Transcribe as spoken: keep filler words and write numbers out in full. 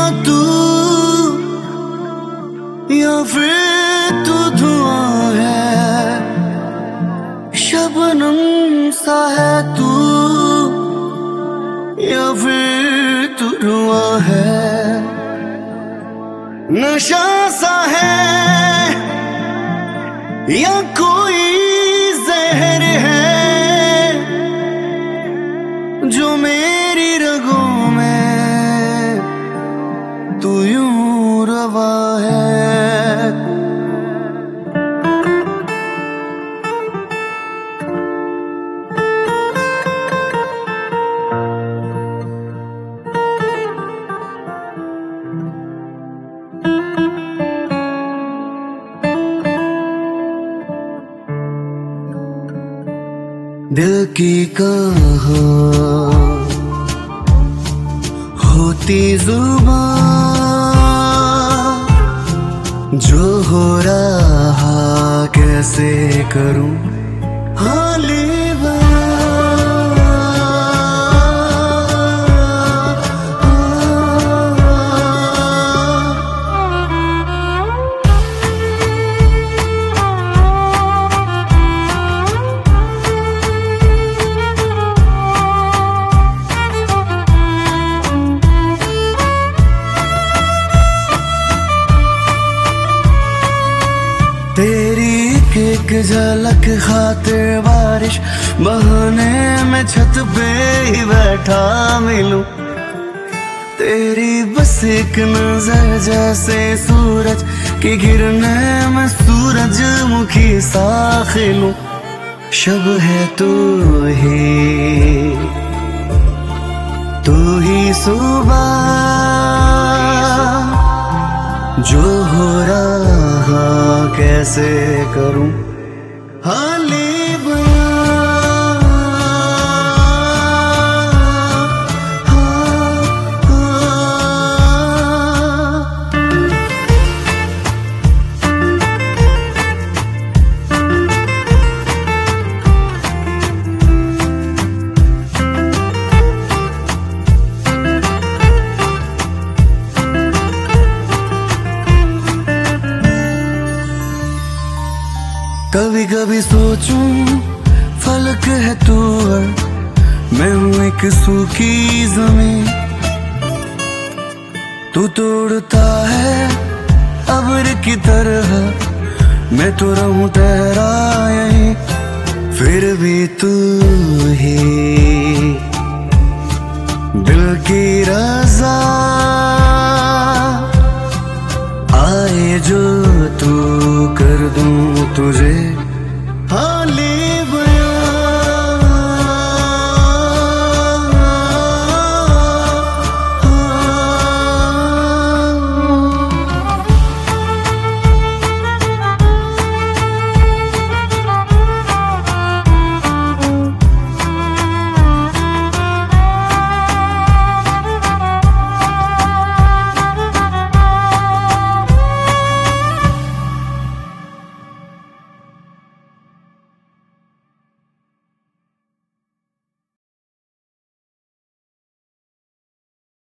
तू या फिर तू धुआं है, शबनम सा है तू या फिर तू धुआं है, नशा सा है या कोई जहर है जो मेरी रगों में तू यूं रवा है। दिल की कहाँ होती जुबान, जो हो रहा कैसे करूं हाले तेरी एक झलक खातिर बारिश बहाने में छत पे ही बैठा मिलूं, तेरी बस एक नजर जैसे सूरज की गिरने में सूरजमुखी सा खिलूं। शब है तू ही तू ही सुबह, जो हो रहा कैसे करूं हाले कभी कभी सोचूं फलक है तू और मैं हूं एक सूखी जमीन, तू तोड़ता है अब्र की तरह, मैं तो रहूं ठहरा यहीं, फिर भी तू ही दिल की रज़ा आए जो तू कर दूं तुझे